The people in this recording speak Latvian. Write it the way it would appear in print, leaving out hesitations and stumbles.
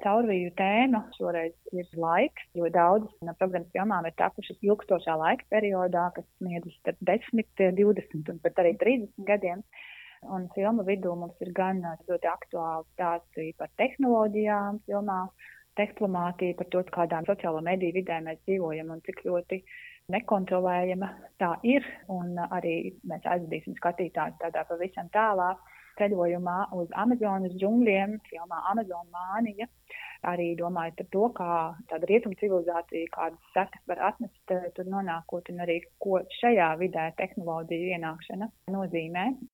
caurvīju tēma šoreiz ir laiks, jo daudz no programmas filmām ir tapušas ilgstošā laika periodā, kas sniedzas starp 10, 20 un pat arī 30 gadiem. Un filmu vidū mums ir gan ļoti aktuāli stāsti par tehnoloģijām filmā, diplomātiju, par to, kādām sociālo mediju vidē mēs dzīvojam un cik ļoti nekontrolējama tā ir. Un arī mēs aizvedīsim skatītājus tādā pavisam tālā ceļojumā uz Amazonas džungļiem, filmā Amazon mānija. Arī domājot par to, kā tāda rietumu civilizācija, kādas sekas var atnest tur nonākot un arī ko šajā vidē tehnoloģiju ienākšana nozīmē.